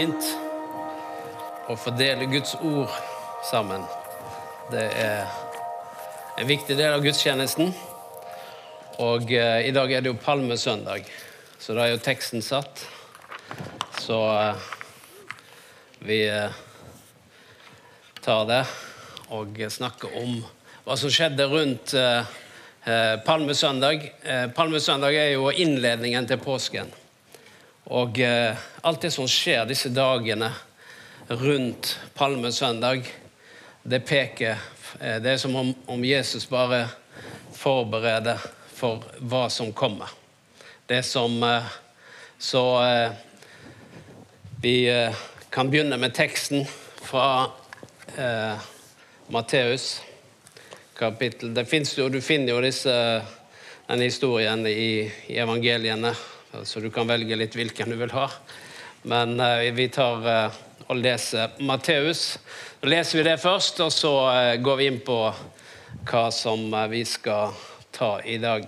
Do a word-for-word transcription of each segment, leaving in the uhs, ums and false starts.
fint å fordele Guds ord sammen. Det er en viktig del av gudstjenesten. Og eh, i dag er det jo palmesøndag, så da er jo teksten satt. Så eh, vi eh, tar det og snakker om hva som skjedde rundt eh, eh, palmesøndag. Eh, palmesøndag er jo innledningen til påsken. Og eh, alt det som skjer disse dagene rundt palmesøndag, det peker, eh, det er som om, om Jesus bare forbereder for hva som kommer. Det som, eh, så eh, vi eh, kan begynne med teksten fra eh, Matteus kapittel. Det finnes jo, du finner jo disse, denne historien i, i evangeliene, så du kan velge litt hvilken du vil ha. Men uh, vi tar uh, og leser Matteus. Så leser vi det først, og så uh, går vi inn på hva som uh, vi skal ta i dag.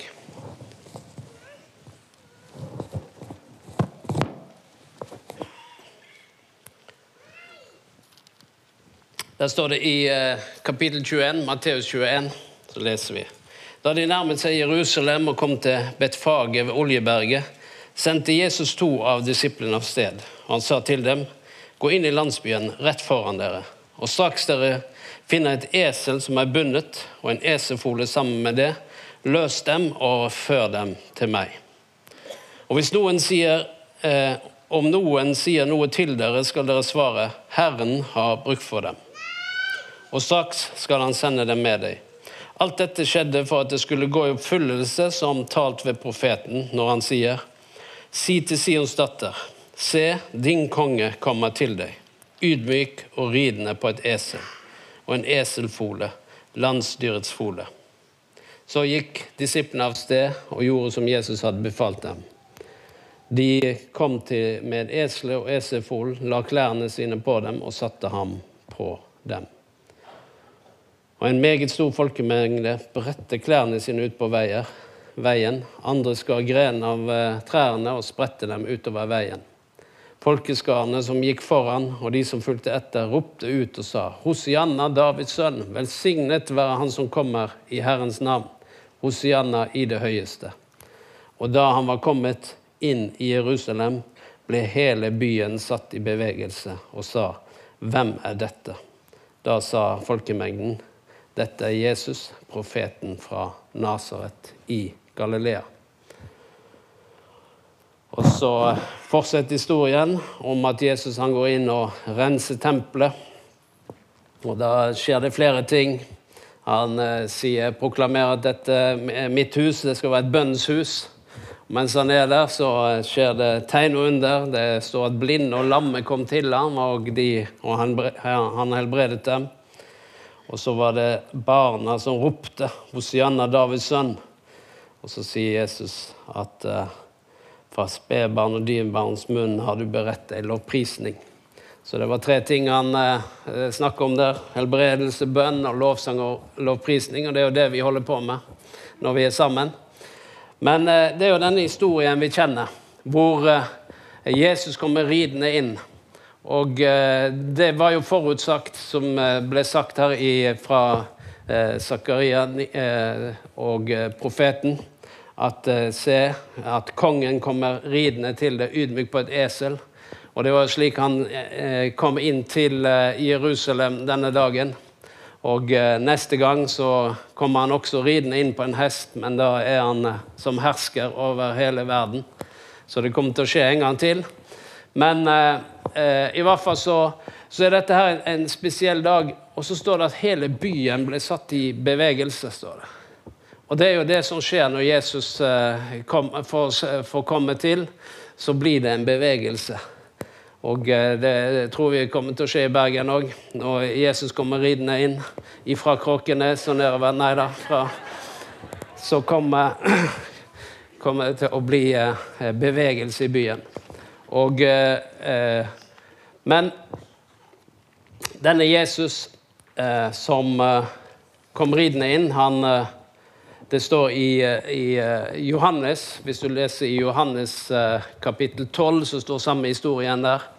Der står det i uh, kapittel tjueen, Matteus tjueen, så leser vi. Da de nærmet seg Jerusalem og kom til Betfage ved Oljeberget, sendte Jesus to av disiplene av sted. Han sa til dem, gå inn i landsbyen rett foran dere, og straks dere finner et esel som er bundet, og en eselfole sammen med det, løs dem og før dem til meg. Og hvis noen sier, eh, om noen sier noe til dere, skal dere svare, Herren har bruk for dem. Og straks skal han sende dem med deg. Alt dette skjedde for at det skulle gå i oppfyllelse som talt ved profeten, når han sier, si til Sions datter, se, din konge kommer til deg, ydmyk og ridende på et esel, og en eselfole, landsdyrets fole. Så gikk disiplene av sted og gjorde som Jesus hadde befalt dem. De kom til med esel og eselfol, la klærne sine på dem og satte ham på dem. Og en meget stor folkemengde bredte klærne sine ut på veier, veien. Andre skar gren av trærne og spredte dem utover veien. Folkeskarene som gikk foran, og de som fulgte etter, ropte ut og sa, Hosianna, Davids sønn, velsignet være han som kommer i Herrens navn. Hosianna i det høyeste. Og da han var kommet inn i Jerusalem, ble hele byen satt i bevegelse og sa, hvem er dette? Da sa folkemengden, dette er Jesus, profeten fra Nazaret i Galilea. Og så fortsetter historien om at Jesus han går inn og renser tempelet. Og da skjer det flere ting. Han eh, sier, proklamerer at dette er mitt hus, det skal være et bønnshus. Mens han er der, så skjer det tegn og under. Det står at blinde og lamme kom til ham, og, de, og han, han helbredet dem. Og så var det barna som ropte, Hosianna, Davids sønn. Og så sier Jesus at uh, fra spedbarn og dyrbarns munn har du beredt deg lovprisning. Så det var tre ting han uh, snakket om der. Helbredelse, bønn og lovsang og lovprisning. Og det er jo det vi holder på med når vi er sammen. Men uh, det er jo denne historien vi kjenner, hvor uh, Jesus kommer ridende inn. Og uh, det var jo forutsagt, som uh, ble sagt her i, fra uh, Zakaria uh, og uh, profeten, at uh, se at kongen kommer ridende til det, ydmyk på et esel. Og det var slik han uh, kom inn til uh, Jerusalem denne dagen. Og uh, neste gang så kommer han også ridende inn på en hest, men da er han uh, som hersker over hele verden. Så det kommer til å skje en gang til. Men uh, uh, i hvert fall så, så er dette her en, en spesiell dag, og så står det at hele byen ble satt i bevegelse, står det. Og det er jo det som skjer når Jesus uh, kom, får, får komme til, så blir det en bevegelse. Og uh, det, det tror vi kommer til å skje i Bergen også, når Jesus kommer ridende inn, ifra Kråkenes og nedover, nei da, fra, så kommer, kommer det til å bli uh, bevegelse i byen. Og, eh, men denne Jesus eh, som eh, kom ridende inn, han, eh, det står i, i eh, Johannes, hvis du leser i Johannes eh, kapittel tolv, så står samme historien der.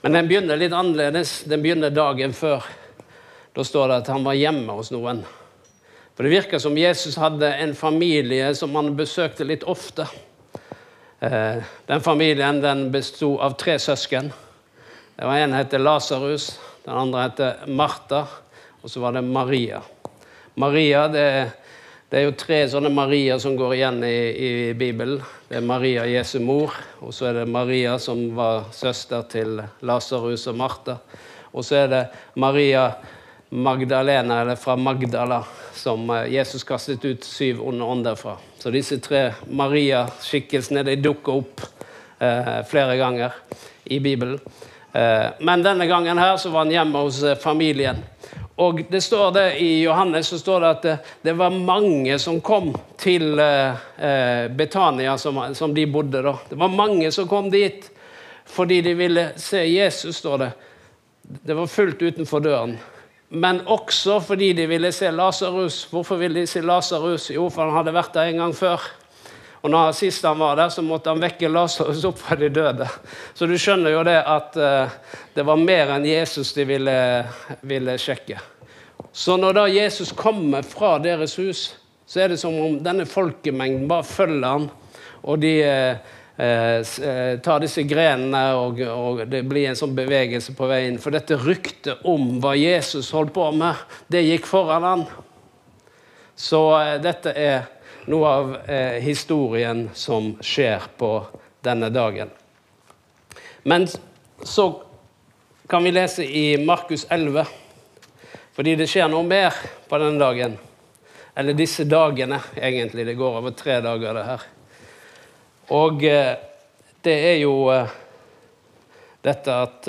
Men den begynner litt annerledes. Den begynner dagen før. Da står det at han var hjemme hos noen. For det virker som Jesus hadde en familie som han besøkte litt ofte. Den familien den bestod av tre søsken. Det var en heter Lazarus, den andre heter Martha, og så var det Maria. Maria, det, det er jo tre sånne Maria som går igjen i, i Bibelen. Det er Maria, Jesu mor, og så er det Maria som var søster til Lazarus og Martha. Og så er det Maria Magdalena, eller fra Magdala, som Jesus kastet ut syv onde ånder fra. Så disse tre Maria-skikkelsene, de dukker opp eh, flere ganger i Bibelen. Eh, men denne gangen her så var han hjemme hos eh, familien. Og det står det i Johannes, så står det at det, det var mange som kom til eh, Betania, som, som de bodde da. Det var mange som kom dit, fordi de ville se Jesus, står det. Det var fullt utenfor døren. Men også fordi de ville se Lazarus. Hvorfor ville de se Lazarus? Jo, for han hadde vært der en gang før. Og når sist han var der, så måtte han vekke Lazarus opp fra de døde. Så du skjønner jo det at uh, det var mer enn Jesus de ville, ville sjekke. Så når da Jesus kommer fra deres hus, så er det som om denne folkemengden bare følger han, og de uh, uh, tar disse grenene, og, og det blir en sånn bevegelse på veien. For dette ryktet om hva Jesus holdt på med, det gikk foran han. Så uh, dette er noe av eh, historien som skjer på denne dagen. Men så kan vi lese i Markus elleve, fordi det skjer noe mer på denne dagen. Eller disse dagene, egentlig. Det går over tre dager det her. Og eh, det er jo eh, dette at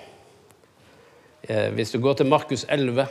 eh, hvis du går til Markus elleve,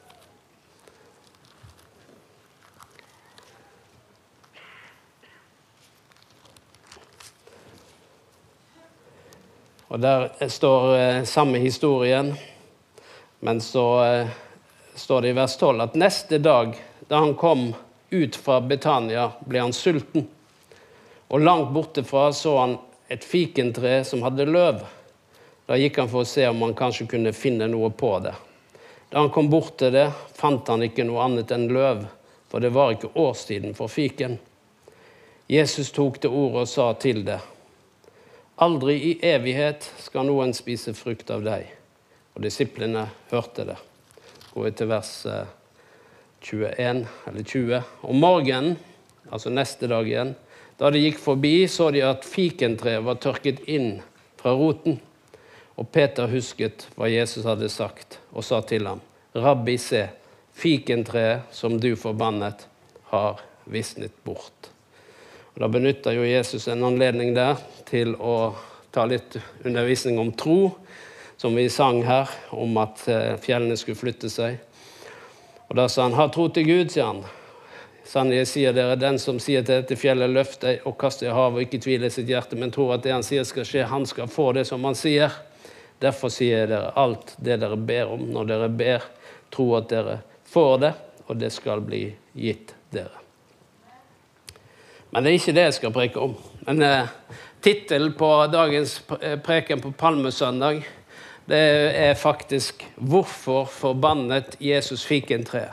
og der står eh, samme historien, men så eh, står det i vers tolv at neste dag, da han kom ut fra Betania, ble han sulten. Og langt bortefra så han et fikentre som hadde løv. Da gikk han for å se om han kanskje kunne finne noe på det. Da han kom bort til det, fant han ikke noe annet enn løv, for det var ikke årstiden for fiken. Jesus tok det ordet og sa til det: aldri i evighet skal noen spise frukt av deg. Og disiplene hørte det. Går vi til vers tjueen, eller tjue. Om morgenen, altså neste dag igjen, da de gikk forbi, så de at fikentreet var tørket inn fra roten. Og Peter husket hva Jesus hadde sagt, og sa til ham: Rabbi, se, fikentreet som du forbannet har visnet bort. Og da benytter jo Jesus en anledning der til å ta litt undervisning om tro, som vi sang her, om at fjellene skulle flytte seg. Og da sa han: ha tro til Gud, sier han. Sannelig, jeg sier dere, den som sier til dette fjellet, løft deg og kast deg i havet, og ikke tvile i sitt hjerte, men tror at det han sier skal skje, han skal få det som han sier. Derfor sier jeg dere alt det dere ber om. Når dere ber, tro at dere får det, og det skal bli gitt dere. Men det er ikke det jeg skal preke om. Men eh, titelen på dagens preken på Palmesøndag, det er faktisk «Hvorfor forbannet Jesus fikentreet?»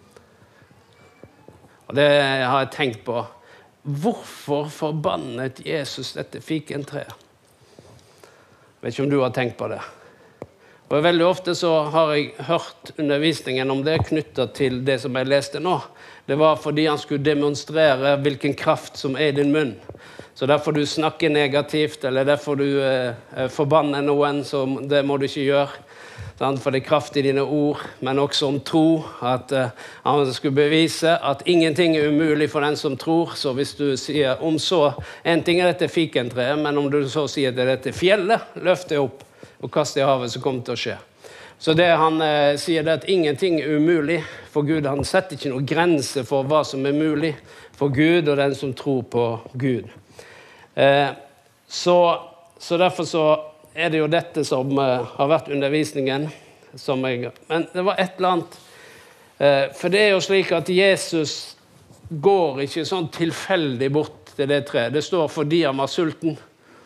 Og det har jeg tenkt på. Hvorfor forbannet Jesus dette fikentreet? Jeg vet ikke om du har tenkt på det. Og veldig ofte så har jeg hørt undervisningen om det knyttet til det som jeg leste nå. Det var fordi han skulle demonstrere hvilken kraft som er i din munn. Så derfor du snakker negativt, eller derfor du eh, forbanner noen, så det må du ikke gjøre. For det er kraft i dine ord, men også om tro. At eh, han skulle bevise at ingenting er umulig for den som tror. Så hvis du sier om så, en ting er dette fikentreet, men om du så sier at dette fjellet, løft det opp og kast det i havet, så kommer det til å skje. Så det han eh, sier det er at ingenting er umulig for Gud. Han setter ikke noen grense for hva som er mulig for Gud og den som tror på Gud. Eh, så, så derfor så er det jo dette som eh, har vært undervisningen. Som jeg, men det var et eller annet. Eh, for det er jo slik at Jesus går ikke sånn tilfeldig bort til det treet. Det står fordi han var sulten.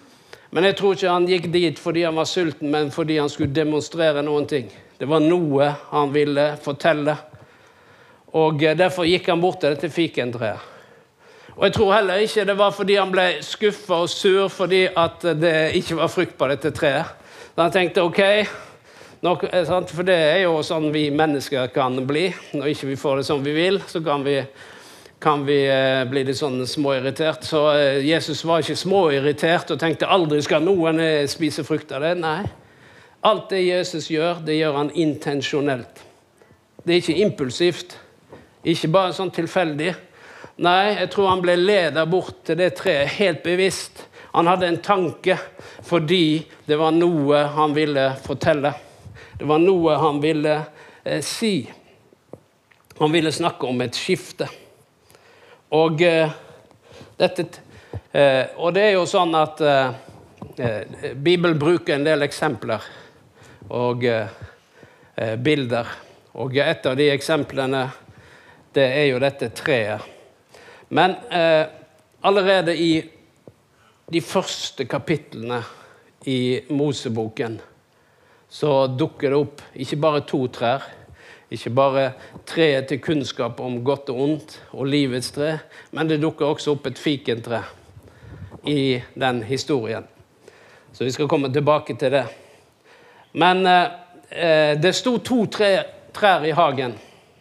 Men jeg tror ikke han gikk dit fordi han var sulten, men fordi han skulle demonstrere noen ting. Det var noe han ville fortelle. Og derfor gikk han bort til dette fikentreet. Og jeg tror heller ikke det var fordi han ble skuffet og sur fordi at det ikke var frukt på dette treet. Så han tenkte, ok, nok, for det er jo sånn vi mennesker kan bli. Når ikke vi får det som vi vil, så kan vi, kan vi eh, bli litt sånn småirritert. Så eh, Jesus var ikke småirritert og tenkte aldri skal noen eh, spise frukt av det. Nei, alt det Jesus gjør, det gjør han intensjonelt. Det er ikke impulsivt, ikke bare sånn tilfeldig. Nei, jeg tror han ble ledet bort til det treet helt bevisst. Han hadde en tanke fordi det var noe han ville fortelle. Det var noe han ville eh, si. Han ville snakke om et skifte. Og, eh, dette, eh, og det er jo sånn at eh, Bibelen bruker en del eksempler og eh, bilder. Og et av de eksemplene, det er jo dette treet. Men eh, allerede i de første kapitlene i Moseboken så dukker det opp ikke bare to trær, ikke bare treet til kunnskap om godt og ondt og livets tre, men det dukker også opp et fikentre i den historien. Så vi skal komme tilbake til det. Men eh, det stod to tre, trær i hagen,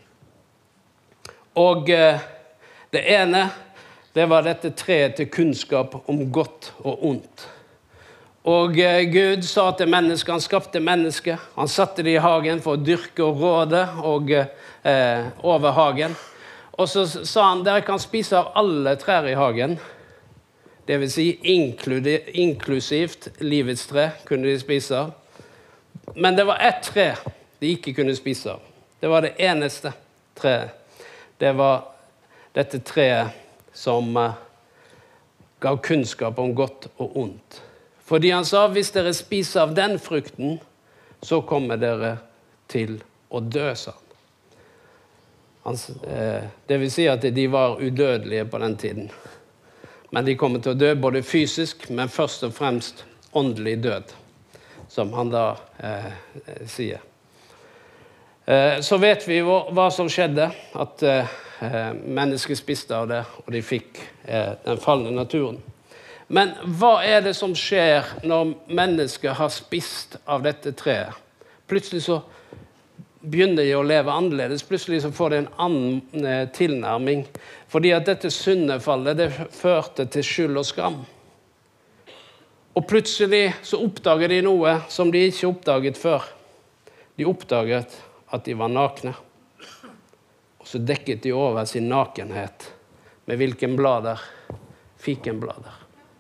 og eh, det ene, det var dette treet til kunnskap om godt og ondt. Og eh, Gud sa til mennesket, han skapte mennesket. Han satte det i hagen for å dyrke og råde og, eh, over hagen. Og så sa han, dere kan spise av alle trær i hagen. Det vil si inklusivt livets tre kunne de spise av. Men det var ett tre de ikke kunne spise av. Det var det eneste treet. Det var dette treet som uh, gav kunnskap om godt og ondt. Fordi han sa, hvis dere spiser av den frukten, så kommer dere til å dø, sa han. han uh, det vil si at de var udødelige på den tiden. Men de kommer til å dø både fysisk, men først og fremst åndelig død, som han da uh, sier. Uh, så vet vi hva, hva som skjedde, at uh, mennesker spiste av det, og de fikk eh, den fallende naturen. Men hva er det som skjer når mennesker har spist av dette treet? Plutselig så begynner de å leve annerledes. Plutselig så får de en annen eh, tilnærming. Fordi at dette syndefallet, det førte til skyld og skam. Og plutselig så oppdager de noe som de ikke oppdaget før. De oppdaget at de var nakne. Og så dekket de over sin nakenhet med hvilken blader? Fikenblader.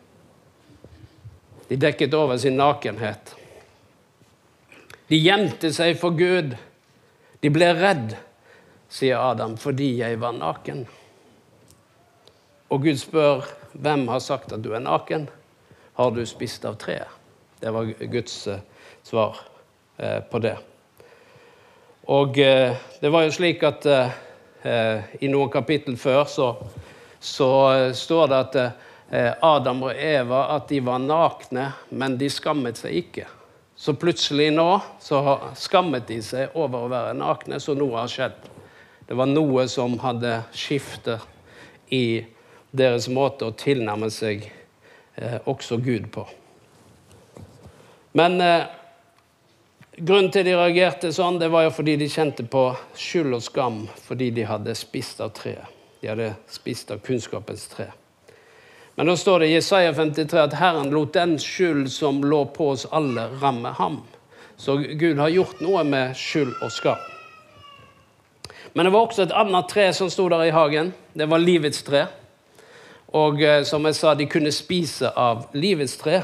De dekket over sin nakenhet. De gjemte seg for Gud. De ble redd, sier Adam, fordi jeg var naken. Og Gud spør, hvem har sagt at du er naken? Har du spist av treet? Det var Guds svar på det. Og det var jo slik at i noen kapittel før så, så står det at Adam og Eva at de var nakne, men de skammet seg ikke. Så plutselig nå så skammet de seg over å være nakne, så noe har skjedd. Det var noe som hadde skiftet i deres måte å tilnærme seg eh, også Gud på. Men eh, grunnen til de reagerte sånn, det var jo fordi de kjente på skyld og skam, fordi de hadde spist av treet. De hadde spist av kunnskapens tre. Men da står det i Jesaja femtitre at Herren lot den skyld som lå på oss alle ramme ham. Så Gud har gjort noe med skyld og skam. Men det var også et annet tre som stod der i hagen. Det var livets tre. Og som jeg sa, de kunne spise av livets tre.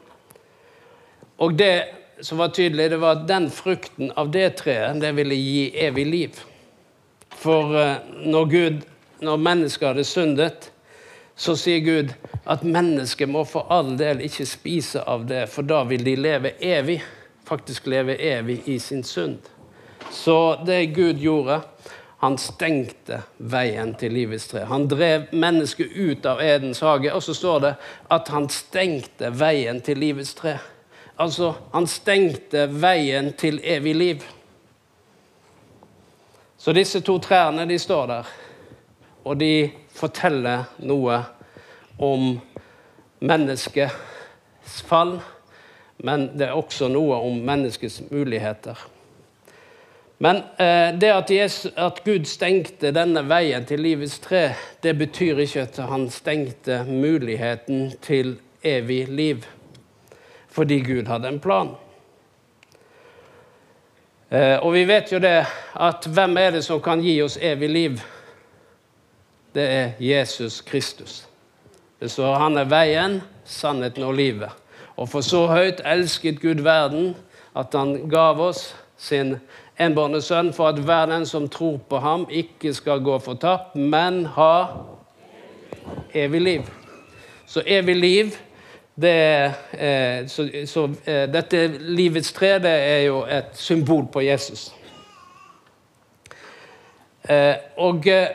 Og det som var tydelig, det var at den frukten av det treet, det ville gi evig liv. For når Gud, når mennesker hadde syndet, så sier Gud at mennesker må for all del ikke spise av det, for da vil de leve evig, faktisk leve evig i sin synd. Så det Gud gjorde, Han stengte veien til livets tre. Han drev mennesket ut av Edens hage, og så står det at han stengte veien til livets tre. Altså, han stengte veien til evig liv. Så disse to trærne, de står der, og de forteller noe om menneskets fall, men det er også noe om menneskets muligheter. Men eh, det at, Jesus, at Gud stengte denne veien til livets tre, det betyr ikke at han stengte muligheten til evig liv, fordi Gud hadde en plan. Eh, og vi vet jo det, at hvem er det som kan gi oss evig liv? Det er Jesus Kristus. Det står han er veien, sannheten og livet. Og for så høyt elsket Gud verden, at han gav oss sin enbårne sønn, for at hver den som tror på ham ikke skal gå fortapt, men ha evig liv. Så evig liv, det er, eh, så, så, eh, dette livets tre, det er jo et symbol på Jesus. Eh, og eh,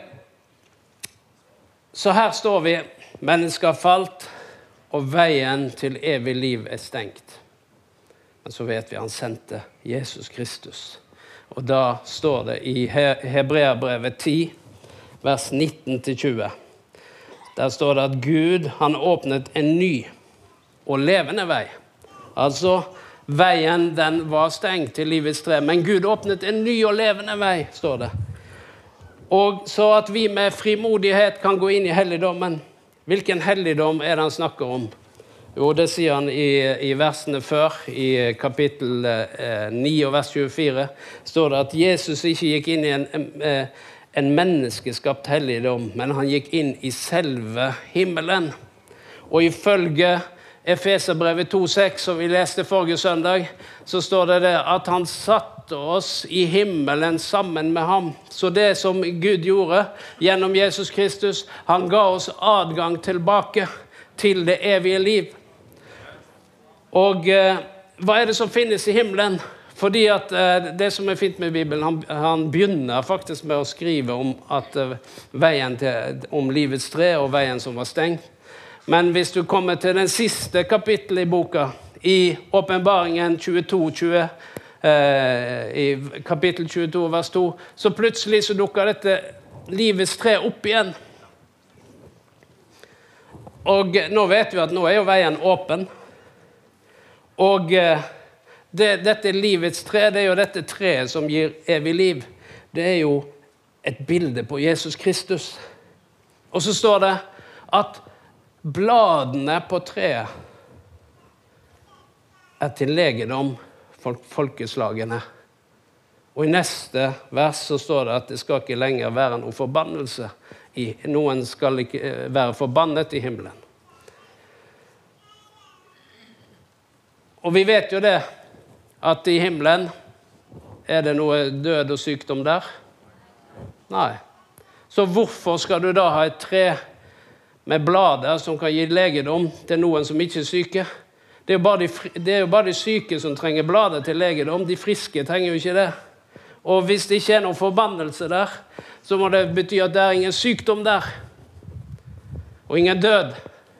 så her står vi, mennesker har falt, og veien til evig liv er stengt. Men så vet vi han sendte Jesus Kristus. Og da står det i Hebreerbrevet ti, vers nitten til tjue. Der står det at Gud, han åpnet en ny og levende vei. Altså, veien den var stengt til livets tre, men Gud åpnet en ny og levende vei, står det. Og så at vi med frimodighet kan gå inn i helligdommen. Hvilken helligdom er det han snakker om? Jo, det sier han i, i versene før, i kapittel eh, ni og vers tjuefire, står det at Jesus ikke gikk inn i en, en, en menneskeskapt helligdom, men han gikk inn i selve himmelen. Og ifølge Efeserbrevet to seks, som vi leste forrige søndag, så står det, det at han satte oss i himmelen sammen med ham. Så det som Gud gjorde gjennom Jesus Kristus, han ga oss adgang tilbake til det evige liv. Og eh, hva er det som finnes i himmelen? Fordi at eh, det som er fint med Bibelen, han, han begynner faktisk med å skrive om, at, eh, veien til, om livets tre og veien som var stengt. Men hvis du kommer til den siste kapittelet i boka, i Åpenbaringen tjueto tjue, eh, i kapittel tjueto vers to, så plutselig så dukker dette livets tre opp igjen. Og nå vet vi at nå er jo veien åpen. Og det, dette livets tre, det er jo dette treet som gir evig liv. Det er jo et bilde på Jesus Kristus. Og så står det at bladene på treet er til legedom for folkeslagene. Og i neste vers så står det at det skal ikke lenger være noen forbannelse. I, noen skal ikke være forbannet i himmelen. Og vi vet jo det, at i himmelen er det noe død og sykdom der. Nei. Så hvorfor skal du da ha et tre med blader som kan gi legedom til noen som ikke er syke? Det er jo bare de, det er jo bare de syke som trenger blader til legedom. De friske trenger jo ikke det. Og hvis det ikke er noen forbannelse der, så må det bety at det er ingen sykdom der. Og ingen død.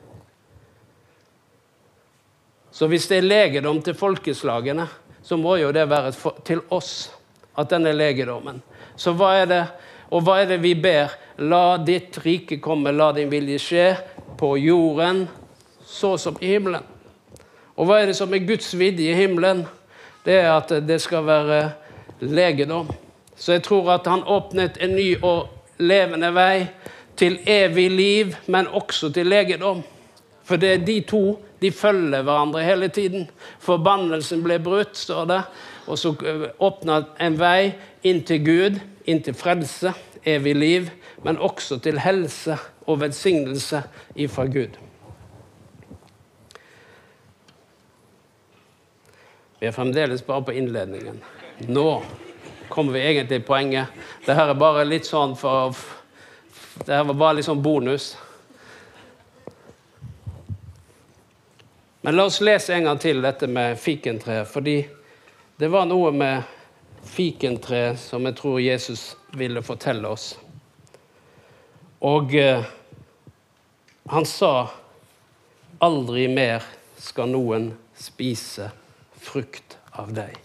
Så hvis det er legedom til folkeslagene, så må jo det være til oss at den er legedommen. Så hva er det, og hva er det vi ber? La ditt rike komme, la din vilje skje på jorden, så som i himmelen. Og hva er det som er Guds vilje i himmelen? Det er at det skal være legedom. Så jeg tror at han åpnet en ny og levende vei til evig liv, men også til legedom. For det er de to, de følger hverandre hele tiden. Forbannelsen ble brutt, står det, og så åpnet en vei inn til Gud, inn til frelse, evig liv, men også til helse og velsignelse ifra Gud. Vi er fremdeles bare på innledningen. Nå kommer vi egentlig til poenget. Dette er bare litt sånn for... Dette var bare litt sånn bonus. Men la oss lese en gang til dette med fikentreet, fordi det var noe med fikentre som jeg tror Jesus ville fortelle oss. Og eh, han sa, aldri mer skal noen spise frukt av deg.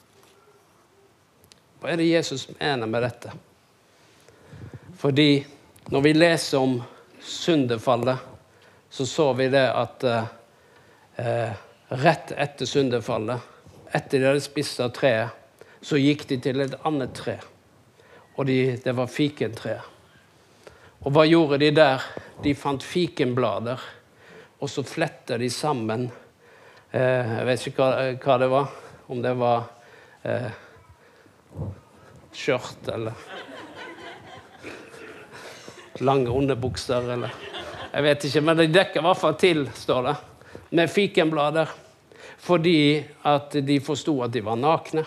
Hva er det Jesus mener med dette? Fordi når vi leser om syndefallet, så så vi det at eh, rett etter syndefallet, etter de hadde spist av treet, så gikk de til et annet tre. Og de, det var fikentre. Og hva gjorde de der? De fant fikenblader, og så flettet de sammen. Eh, jeg vet ikke hva, hva det var, om det var eh, skjørt eller lange underbukser, eller jeg vet ikke, men de dekker i hvert fall til, står det, med fikenblader, fordi at de forstod at de var nakne.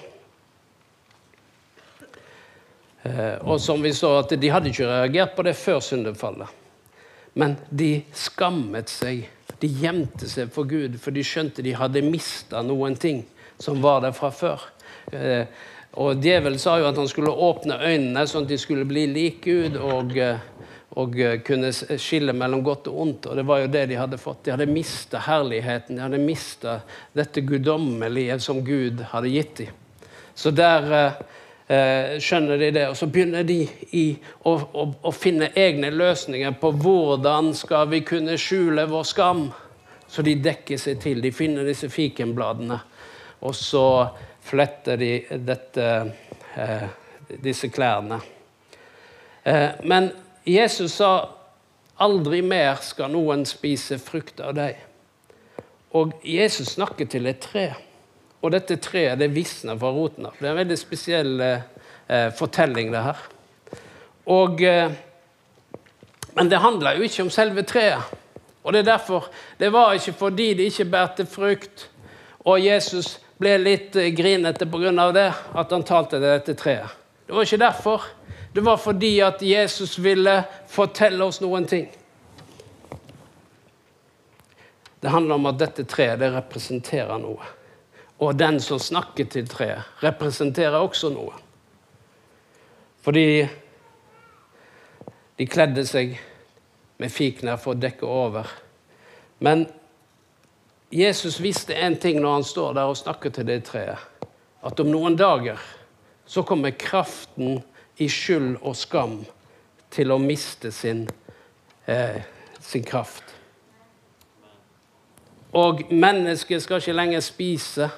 Eh, og som vi så, at de hadde ikke reagert på det før syndefallet. Men de skammet seg, de gjemte seg for Gud, for de skjønte de hadde mistet noen ting som var der fra før. Eh, og djevelen sa jo at han skulle åpne øynene, sånn at de skulle bli lik Gud, og, og kunne skille mellom godt og ondt. Og det var jo det de hadde fått. De hadde mistet herligheten, de hadde mistet dette guddommelige som Gud hadde gitt dem. Så der eh, skjønner de det, og så begynner de i å, å, å finne egne løsninger på hvordan skal vi kunne skjule vår skam. Så de dekker seg til, de finner disse fikenbladene, og så fletter de dette, eh, disse klærne. Eh, men Jesus sa, aldri mer skal noen spise frukt av deg. Og Jesus snakket til et tre. Og dette treet, det visner fra roten av. Det er en veldig spesiell eh, fortelling det her. Og, eh, men det handler jo ikke om selve treet. Og det er derfor, det var ikke fordi det ikke bærte frukt, og Jesus ble litt grinete på grunn av det, at han talte til dette treet. Det var ikke derfor. Det var fordi at Jesus ville fortelle oss noen ting. Det handler om at dette treet, det representerer noe. Og den som snakker til treet, representerer også noe. Fordi de kledde seg med fikner for å dekke over. Men Jesus visste en ting når han står der og snakker til det treet. At om noen dager så kommer kraften i skyld og skam til å miste sin, eh, sin kraft. Og mennesket skal ikke lenger spise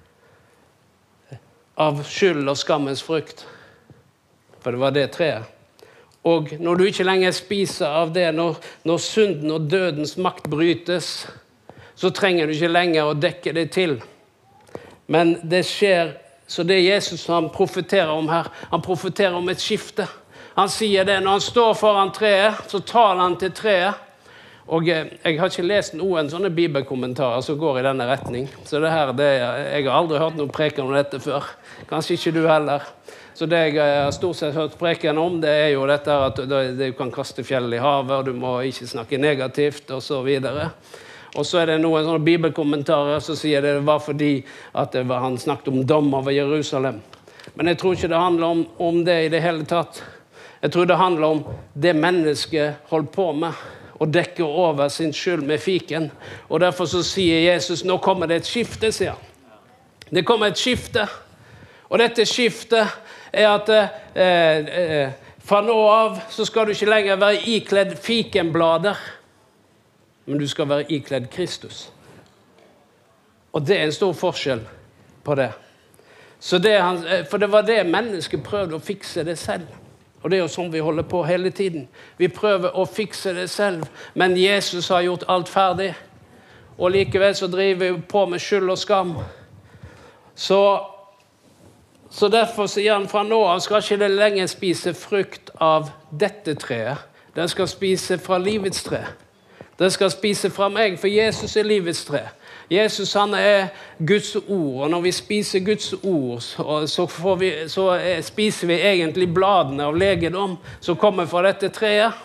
av skyld og skammens frukt. For det var det treet. Og når du ikke lenger spiser av det, når, når synden og dødens makt brytes, så trenger du ikke lenger å dekke det til. Men det skjer, så det Jesus han profeterer om her, han profeterer om et skifte. Han sier det, når han står foran treet, så taler han til treet. Og jeg har ikke lest noen sånne bibelkommentarer som går i denne retning. Så det her, det, jeg har aldri hørt noen preken om dette før. Kanskje ikke du heller. Så det jeg har stort sett hørt preken om, det er jo dette at du kan kaste fjell i havet, og du må ikke snakke negativt, og så videre. Og så er det noen sånne bibelkommentarer som sier det var fordi at det var, han snakket om dom over Jerusalem. Men jeg tror ikke det handler om, om det i det hele tatt. Jeg tror det handler om det mennesket holdt på med, og dekker over sin skyld med fiken. Og derfor så sier Jesus, nå kommer det et skifte, sier han. Det kommer et skifte. Og dette skiftet er at eh, eh, fra nå av så skal du ikke lenger være ikledd fikenblader, men du skal være ikledd Kristus. Og det er en stor forskjell på det. Så det han, for det var det mennesket prøvde å fikse det selv. Og det er jo sånn vi holder på hele tiden. Vi prøver å fikse det selv, men Jesus har gjort alt ferdig. Og likevel så driver vi på med skyld og skam. Så, så derfor sier han fra nå av skal ikke det lenger spise frukt av dette treet. Den skal spise fra livets tre. Den skal spise fra meg, for Jesus er livets tre. Jesus han er Guds ord, og når vi spiser Guds ord, så, så, får vi, så er, spiser vi egentlig bladene av legedom som kommer fra dette treet,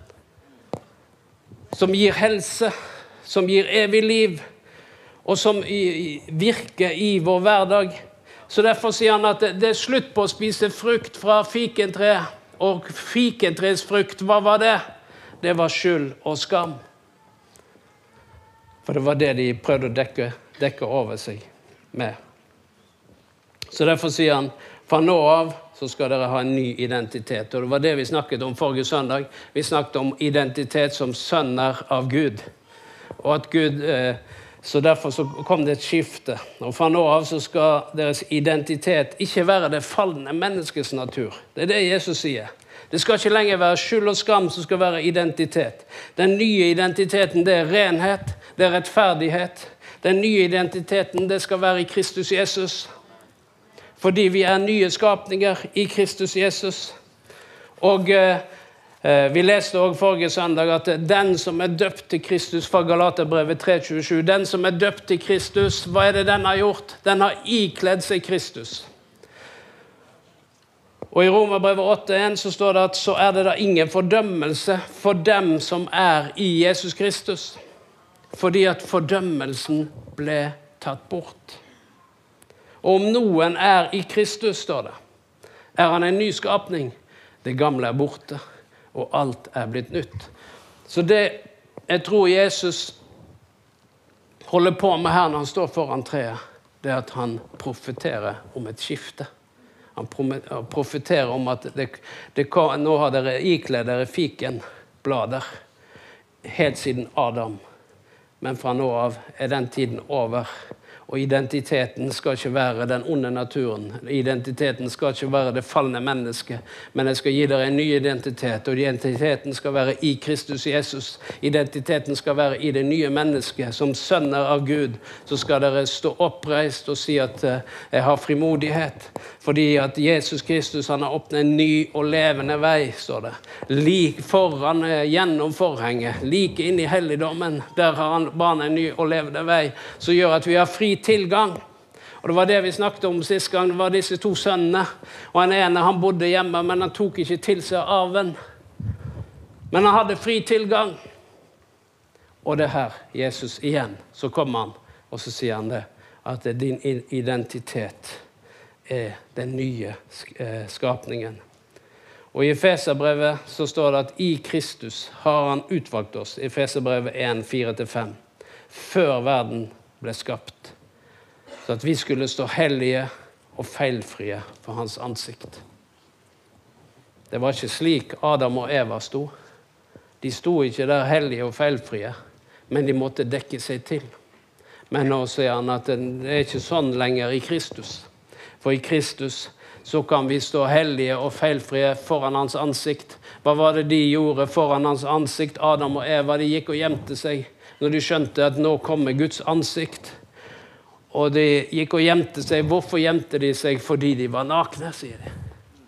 som gir helse, som gir evig liv, og som i, virker i vår hverdag. Så derfor sier han at det, det er slutt på å spise frukt fra fikentre. Og fikentres frukt, hva var det? Det var skyld og skam. For det var det de prøvde å dekke, dekke over seg med. Så derfor sier han, fra nå av så skal dere ha en ny identitet. Og det var det vi snakket om forrige søndag. Vi snakket om identitet som sønner av Gud. Og at Gud, eh, så derfor så kom det et skifte. Og fra nå av så skal deres identitet ikke være det fallende menneskets natur. Det er det Jesus sier. Det skal ikke lenger være skyld og skam som skal være identitet. Den nye identiteten, det er renhet, det er rettferdighet. Den nye identiteten, det skal være i Kristus Jesus. Fordi vi er nye skapninger i Kristus Jesus. Og eh, vi leste også forrige søndag at den som er døpt til Kristus fra Galaterbrevet tre tjuesju, den som er døpt til Kristus, hva er det den har gjort? Den har ikledd seg Kristus. Og i Romerbrevet åtte en så står det at så er det da ingen fordømmelse for dem som er i Jesus Kristus. Fordi at fordømmelsen ble tatt bort. Og om noen er i Kristus, står det, er han en ny skapning. Det gamle er borte, og alt er blitt nytt. Så det jeg tror Jesus holder på med her når han står foran treet, det er at han profeterer om et skifte. Han profeterer om at det, det, nå har dere ikledd dere fikenblader helt siden Adam. Men fra nå av er den tiden over. Og identiteten skal ikke være den onde naturen. Identiteten skal ikke være det fallende mennesket. Men jeg skal gi dere en ny identitet. Og identiteten skal være i Kristus Jesus. Identiteten skal være i det nye mennesket. Som sønner av Gud så skal dere stå oppreist og si at jeg har frimodighet. Fordi at Jesus Kristus han har åpnet en ny og levende vei, står det. Lik foran, gjennom forhenget. Like inn i helligdommen. Der har han barnet en ny og levende vei. Så gjør at vi har fri tilgang. Og det var det vi snakket om sist gang. Det var disse to sønnene. Og den ene han bodde hjemme, men han tok ikke til seg arven. Men han hadde fri tilgang. Og det her, Jesus igjen, så kommer han, og så sier han det, at din identitet er den nye skapningen. Og i Efeserbrevet så står det at i Kristus har han utvalgt oss. I Efeserbrevet en, fire til fem. Før verden ble skapt. Så at vi skulle stå hellige og feilfrie for hans ansikt. Det var ikke slik Adam og Eva sto. De sto ikke der hellige og feilfrie, men de måtte dekke seg til. Men nå sier han at det er ikke sånn lenger i Kristus. For i Kristus så kan vi stå hellige og feilfrie foran hans ansikt. Hva var det de gjorde foran hans ansikt? Adam og Eva, de gikk og gjemte seg når de skjønte at nå kommer Guds ansikt. Og de gikk og gjemte seg. Hvorfor gjemte de seg? Fordi de var nakne, sier de.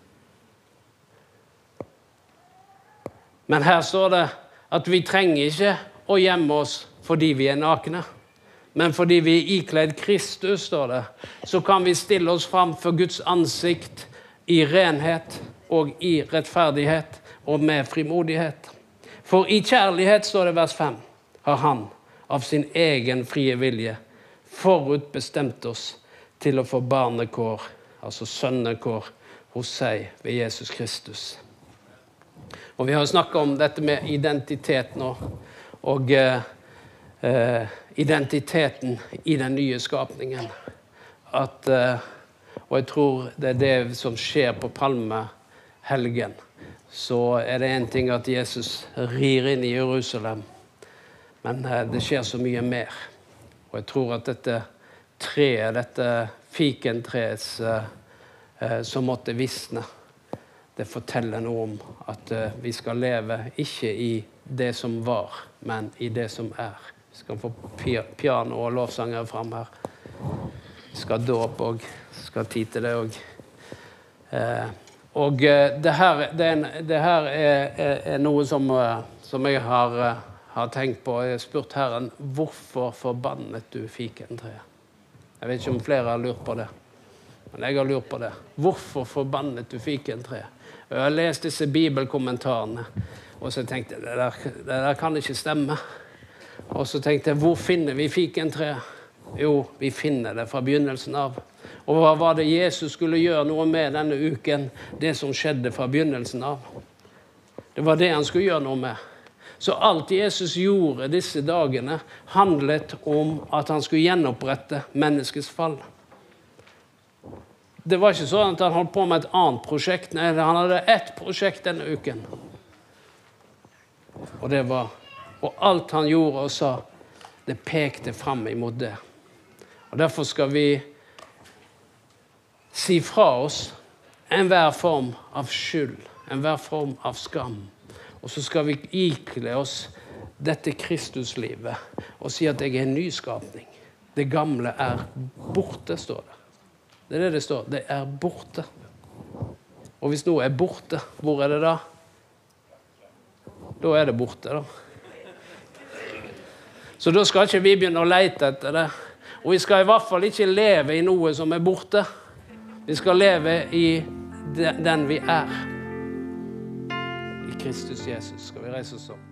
Men her står det at vi trenger ikke å gjemme oss fordi vi er nakne. Men fordi vi er ikledd Kristus, står det, så kan vi stille oss fram for Guds ansikt i renhet og i rettferdighet og med frimodighet. For i kjærlighet, står det vers fem, har han av sin egen frie vilje forutbestemt oss til å få barnekår, altså sønnekår, hos seg ved Jesus Kristus. Og vi har snakket om dette med identitet nå, og eh, eh, identiteten i den nye skapningen. At, eh, og jeg tror det er det som skjer på palmehelgen. Så er det en ting at Jesus rir inn i Jerusalem, men eh, det skjer så mye mer. Og jeg tror at dette treet, dette fikentreet eh, som måtte visne, det forteller noe om at uh, vi skal leve ikke i det som var, men i det som er. Vi skal få piano og lovsanger frem her. Vi skal dåp og skal tid til det også. Uh, og uh, det her, det er, det her er, er, er noe som, uh, som jeg har, uh, har tenkt på. Jeg har spurt Herren, hvorfor forbannet du fikentreet? Jeg vet ikke om flere har lurt på det. Men jeg har lurt på det. Hvorfor forbannet du fikentreet? Jeg har lest disse bibelkommentarene, og så tenkte jeg, det der, det der kan ikke stemme. Og så tenkte jeg, hvor finner vi fikentreet? Jo, vi finner det fra begynnelsen av. Og hva var det Jesus skulle gjøre noe med denne uken? Det som skjedde fra begynnelsen av. Det var det han skulle gjøre noe med. Så alt Jesus gjorde disse dagene handlet om at han skulle gjenopprette menneskets fall. Det var ikke sånn at han holdt på med et annet prosjekt. Nei, han hadde ett prosjekt denne uken. Og det var, og alt han gjorde og sa, det pekte frem imot det. Og derfor skal vi si fra oss enhver form av skyld, enhver form av skam. Og så skal vi ikle oss dette Kristuslivet og si at jeg er en nyskapning. Det gamle er borte, står det. Det er det det står. Det er borte. Og hvis noe er borte, hvor er det da? Da er det borte, da. Så da skal ikke vi begynne å lete etter det. Og vi skal i hvert fall ikke leve i noe som er borte. Vi skal leve i den vi er. I Kristus Jesus skal vi reise oss opp.